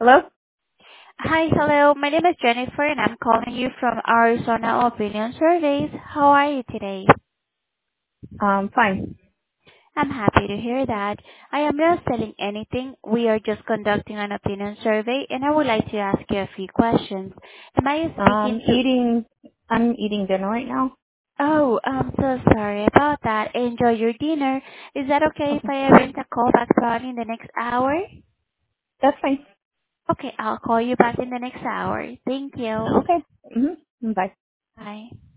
Hello? Hi. Hello. My name is Jennifer, and I'm calling you from Arizona Opinion Surveys. How are you today? Fine. I'm happy to hear that. I am not selling anything. We are just conducting an opinion survey, and I would like to ask you a few questions. Am I speaking to... I'm eating dinner right now. Oh, I'm so sorry about that. Enjoy your dinner. Is that okay if Okay. I arrange a call back probably in the next hour? That's fine. Okay, I'll call you back in the next hour. Thank you. Okay. Bye. Bye.